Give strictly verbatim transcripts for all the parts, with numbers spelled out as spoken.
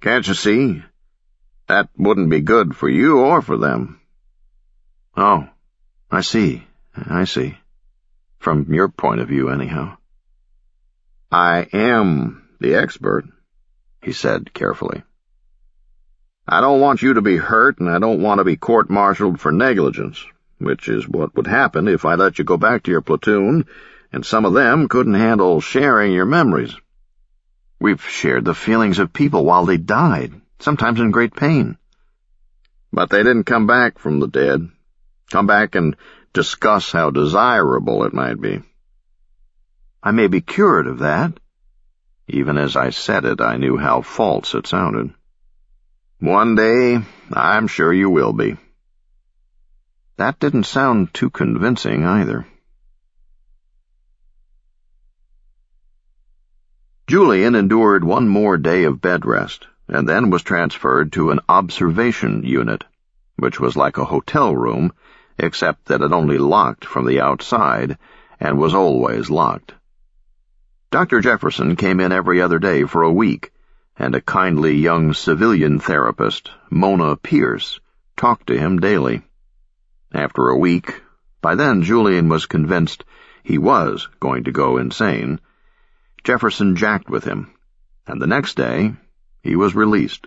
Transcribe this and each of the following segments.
Can't you see? That wouldn't be good for you or for them. Oh, I see, I see. From your point of view, anyhow. I am the expert, he said carefully. I don't want you to be hurt, and I don't want to be court-martialed for negligence, which is what would happen if I let you go back to your platoon, and some of them couldn't handle sharing your memories. We've shared the feelings of people while they died, sometimes in great pain. But they didn't come back from the dead. Come back and discuss how desirable it might be. I may be cured of that. Even as I said it, I knew how false it sounded. One day, I'm sure you will be. That didn't sound too convincing either. Julian endured one more day of bed rest, and then was transferred to an observation unit, which was like a hotel room, except that it only locked from the outside and was always locked. Doctor Jefferson came in every other day for a week, and a kindly young civilian therapist, Mona Pierce, talked to him daily. After a week, by then Julian was convinced he was going to go insane, Jefferson jacked with him, and the next day he was released.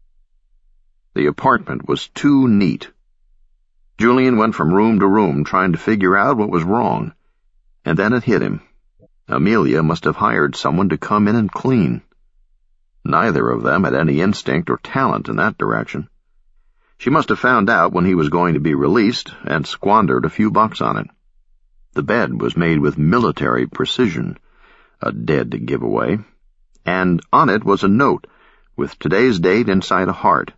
The apartment was too neat. Julian went from room to room trying to figure out what was wrong, and then it hit him. Amelia must have hired someone to come in and clean. Neither of them had any instinct or talent in that direction. She must have found out when he was going to be released and squandered a few bucks on it. The bed was made with military precision, a dead giveaway, and on it was a note with today's date inside a heart.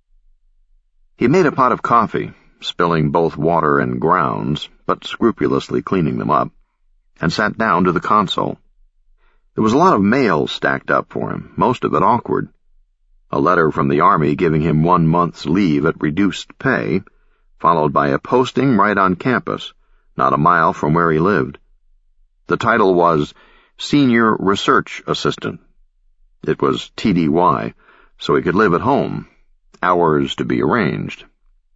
He made a pot of coffee, spilling both water and grounds, but scrupulously cleaning them up, and sat down to the console. There was a lot of mail stacked up for him, most of it awkward. A letter from the Army giving him one month's leave at reduced pay, followed by a posting right on campus, not a mile from where he lived. The title was Senior Research Assistant. It was T D Y, so he could live at home, hours to be arranged.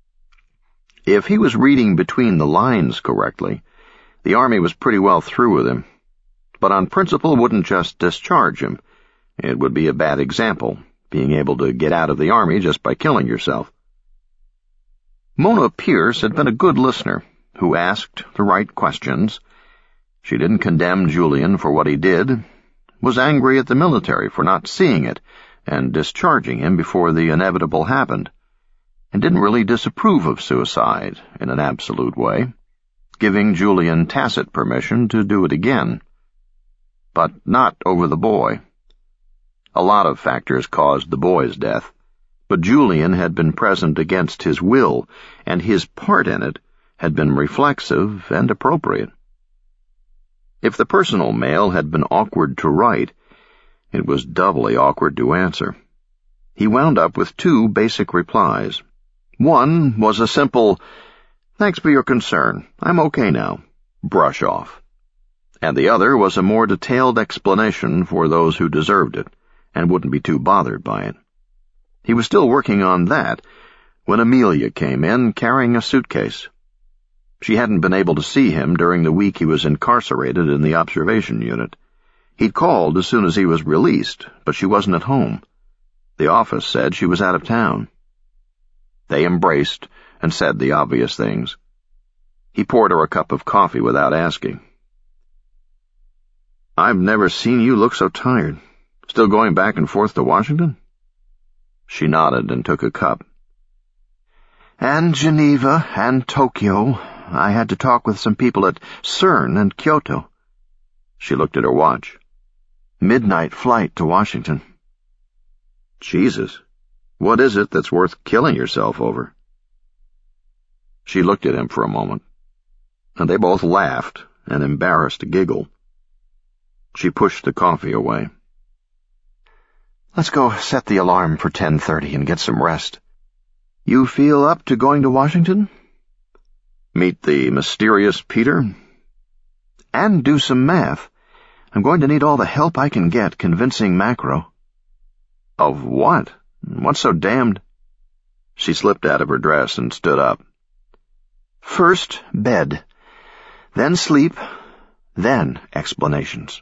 If he was reading between the lines correctly, the Army was pretty well through with him, but on principle wouldn't just discharge him. It would be a bad example, being able to get out of the Army just by killing yourself. Mona Pierce had been a good listener, who asked the right questions. She didn't condemn Julian for what he did, was angry at the military for not seeing it and discharging him before the inevitable happened, and didn't really disapprove of suicide in an absolute way, giving Julian tacit permission to do it again. But not over the boy. A lot of factors caused the boy's death, but Julian had been present against his will, and his part in it had been reflexive and appropriate. If the personal mail had been awkward to write, it was doubly awkward to answer. He wound up with two basic replies. One was a simple, "Thanks for your concern. I'm okay now," brush off. And the other was a more detailed explanation for those who deserved it and wouldn't be too bothered by it. He was still working on that when Amelia came in carrying a suitcase. She hadn't been able to see him during the week he was incarcerated in the observation unit. He'd called as soon as he was released, but she wasn't at home. The office said she was out of town. They embraced and said the obvious things. He poured her a cup of coffee without asking. "I've never seen you look so tired. Still going back and forth to Washington?" She nodded and took a cup. "And Geneva and Tokyo. I had to talk with some people at CERN and Kyoto." She looked at her watch. "Midnight flight to Washington." "Jesus, what is it that's worth killing yourself over?" She looked at him for a moment, and they both laughed, an embarrassed giggle. She pushed the coffee away. "Let's go set the alarm for ten thirty and get some rest. You feel up to going to Washington? Meet the mysterious Peter? And do some math. I'm going to need all the help I can get convincing Macro." "Of what?" What's so damned? She slipped out of her dress and stood up. First, bed. Then sleep. Then explanations.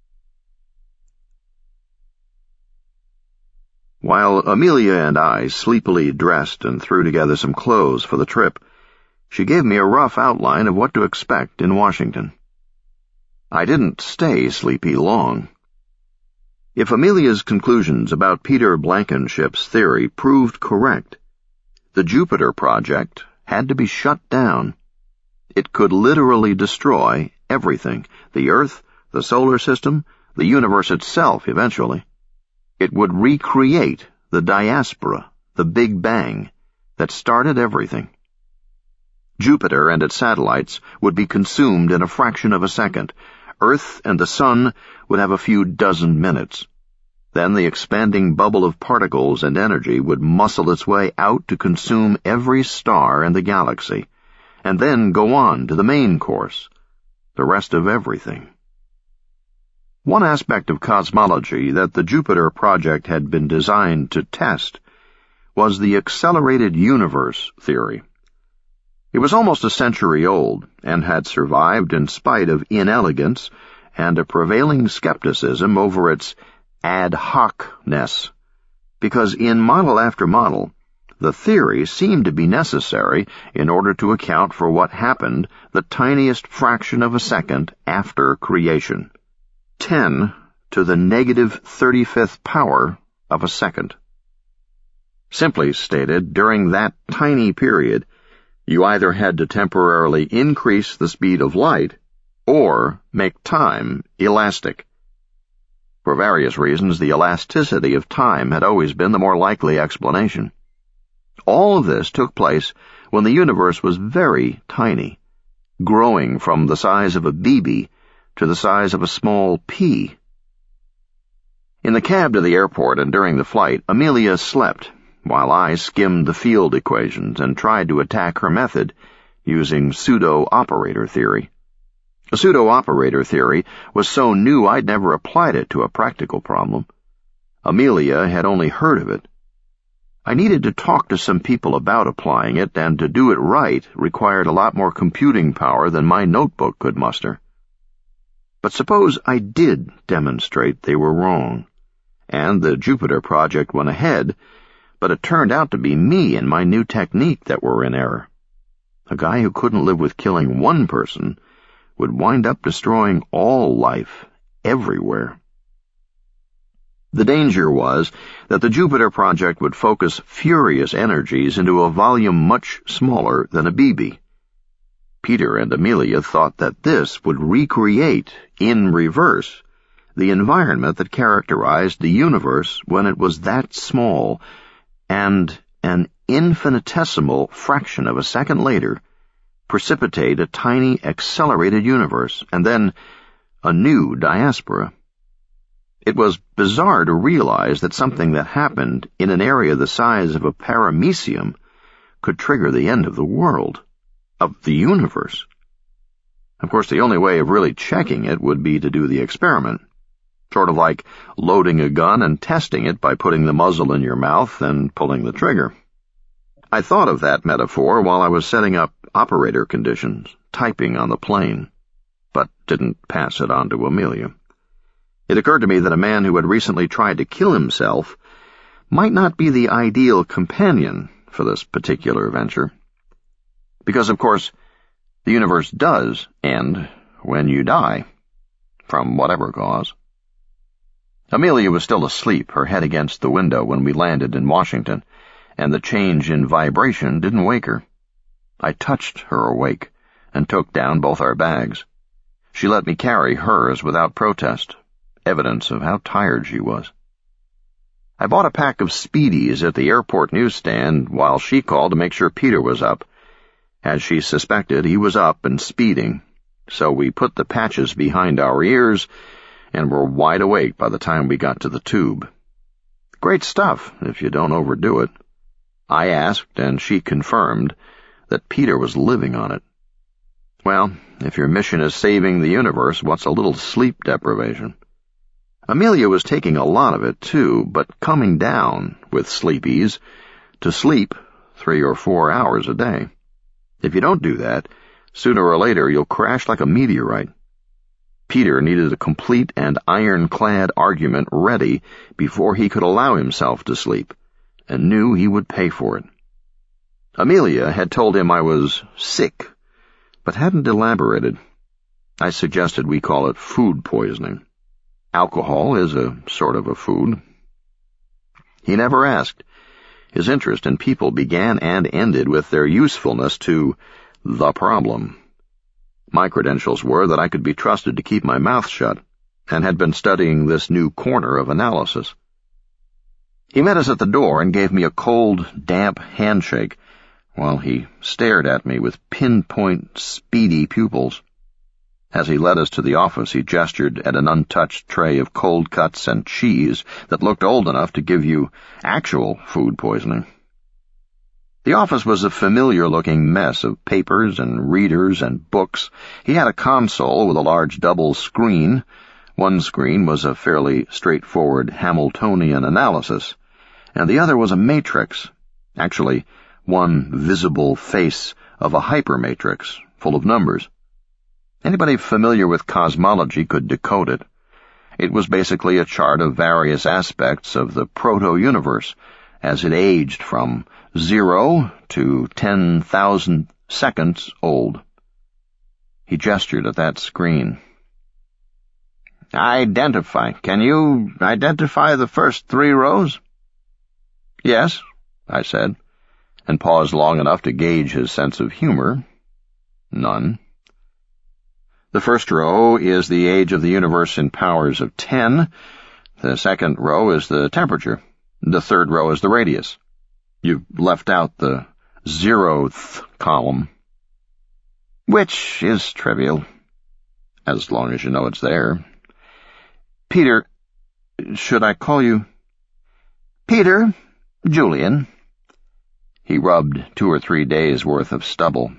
While Amelia and I sleepily dressed and threw together some clothes for the trip, she gave me a rough outline of what to expect in Washington. I didn't stay sleepy long. If Amelia's conclusions about Peter Blankenship's theory proved correct, the Jupiter Project had to be shut down. It could literally destroy everything, the Earth, the solar system, the universe itself eventually. It would recreate the diaspora, the Big Bang, that started everything. Jupiter and its satellites would be consumed in a fraction of a second. Earth and the Sun would have a few dozen minutes. Then the expanding bubble of particles and energy would muscle its way out to consume every star in the galaxy, and then go on to the main course, the rest of everything. One aspect of cosmology that the Jupiter Project had been designed to test was the accelerated universe theory. It was almost a century old and had survived in spite of inelegance and a prevailing skepticism over its ad hoc-ness, because in model after model, the theory seemed to be necessary in order to account for what happened the tiniest fraction of a second after creation. ten to the negative thirty-fifth power of a second. Simply stated, during that tiny period, you either had to temporarily increase the speed of light or make time elastic. For various reasons, the elasticity of time had always been the more likely explanation. All of this took place when the universe was very tiny, growing from the size of a B B to the size of a small pea. In the cab to the airport and during the flight, Amelia slept, while I skimmed the field equations and tried to attack her method using pseudo-operator theory. A pseudo-operator theory was so new I'd never applied it to a practical problem. Amelia had only heard of it. I needed to talk to some people about applying it, and to do it right required a lot more computing power than my notebook could muster. But suppose I did demonstrate they were wrong, and the Jupiter Project went ahead, but it turned out to be me and my new technique that were in error. A guy who couldn't live with killing one person would wind up destroying all life, everywhere. The danger was that the Jupiter Project would focus furious energies into a volume much smaller than a B B. Peter and Amelia thought that this would recreate, in reverse, the environment that characterized the universe when it was that small, and an infinitesimal fraction of a second later precipitate a tiny accelerated universe, and then a new diaspora. It was bizarre to realize that something that happened in an area the size of a paramecium could trigger the end of the world, of the universe. Of course, the only way of really checking it would be to do the experiment, sort of like loading a gun and testing it by putting the muzzle in your mouth and pulling the trigger. I thought of that metaphor while I was setting up operator conditions, typing on the plane, but didn't pass it on to Amelia. It occurred to me that a man who had recently tried to kill himself might not be the ideal companion for this particular venture. Because, of course, the universe does end when you die, from whatever cause. Amelia was still asleep, her head against the window when we landed in Washington, and the change in vibration didn't wake her. I touched her awake and took down both our bags. She let me carry hers without protest, evidence of how tired she was. I bought a pack of Speedies at the airport newsstand while she called to make sure Peter was up. As she suspected, he was up and speeding, so we put the patches behind our ears and were wide awake by the time we got to the tube. Great stuff, if you don't overdo it. I asked, and she confirmed, that Peter was living on it. Well, if your mission is saving the universe, what's a little sleep deprivation? Amelia was taking a lot of it, too, but coming down with sleepies to sleep three or four hours a day. If you don't do that, sooner or later you'll crash like a meteorite. Peter needed a complete and ironclad argument ready before he could allow himself to sleep, and knew he would pay for it. Amelia had told him I was sick, but hadn't elaborated. I suggested we call it food poisoning. Alcohol is a sort of a food. He never asked. His interest in people began and ended with their usefulness to the problem. My credentials were that I could be trusted to keep my mouth shut, and had been studying this new corner of analysis. He met us at the door and gave me a cold, damp handshake, while he stared at me with pinpoint, speedy pupils. As he led us to the office, he gestured at an untouched tray of cold cuts and cheese that looked old enough to give you actual food poisoning. The office was a familiar-looking mess of papers and readers and books. He had a console with a large double screen. One screen was a fairly straightforward Hamiltonian analysis, and the other was a matrix, actually one visible face of a hypermatrix full of numbers. Anybody familiar with cosmology could decode it. It was basically a chart of various aspects of the proto-universe as it aged from zero to ten thousand seconds old. He gestured at that screen. Identify. Can you identify the first three rows? Yes, I said, and paused long enough to gauge his sense of humor. None. The first row is the age of the universe in powers of ten. The second row is the temperature. The third row is the radius. You've left out the zeroth column. Which is trivial, as long as you know it's there. Peter, should I call you? Peter, Julian. He rubbed two or three days' worth of stubble.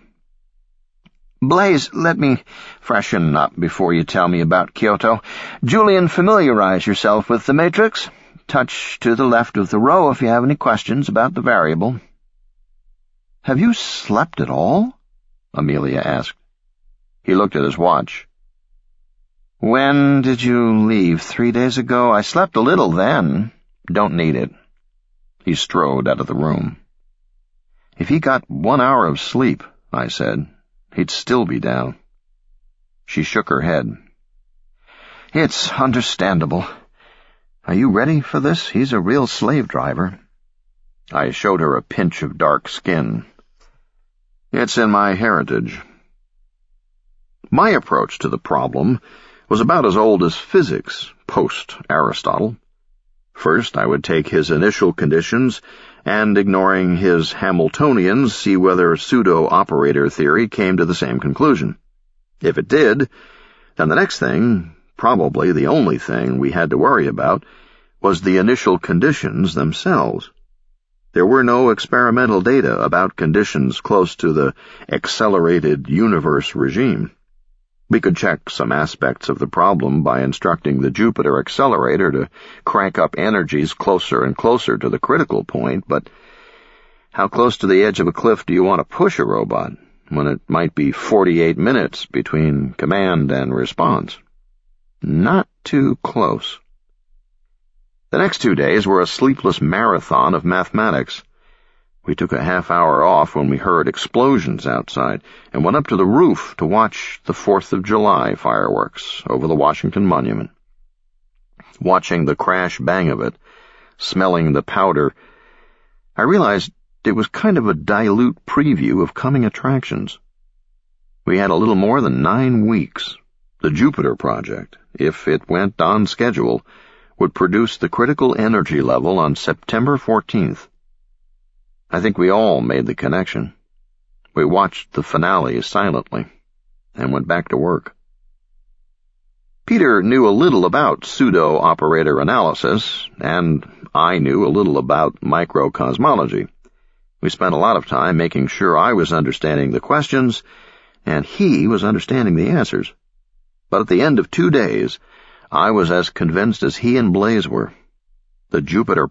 Blaze, let me freshen up before you tell me about Kyoto. Julian, familiarize yourself with the matrix. Touch to the left of the row if you have any questions about the variable. Have you slept at all? Amelia asked. He looked at his watch. When did you leave? Three days ago? I slept a little then. Don't need it. He strode out of the room. If he got one hour of sleep, I said, he'd still be down. She shook her head. It's understandable. Are you ready for this? He's a real slave driver. I showed her a pinch of dark skin. It's in my heritage. My approach to the problem was about as old as physics, post-Aristotle. First, I would take his initial conditions and, ignoring his Hamiltonians, see whether pseudo-operator theory came to the same conclusion. If it did, then the next thing, probably the only thing we had to worry about, was the initial conditions themselves. There were no experimental data about conditions close to the accelerated universe regime. We could check some aspects of the problem by instructing the Jupiter accelerator to crank up energies closer and closer to the critical point, but how close to the edge of a cliff do you want to push a robot when it might be forty-eight minutes between command and response? Not too close. The next two days were a sleepless marathon of mathematics. We took a half hour off when we heard explosions outside and went up to the roof to watch the Fourth of July fireworks over the Washington Monument. Watching the crash bang of it, smelling the powder, I realized it was kind of a dilute preview of coming attractions. We had a little more than nine weeks. The Jupiter project, if it went on schedule, would produce the critical energy level on September fourteenth. I think we all made the connection. We watched the finale silently and went back to work. Peter knew a little about pseudo-operator analysis, and I knew a little about microcosmology. We spent a lot of time making sure I was understanding the questions, and he was understanding the answers. But at the end of two days, I was as convinced as he and Blaze were. The Jupiter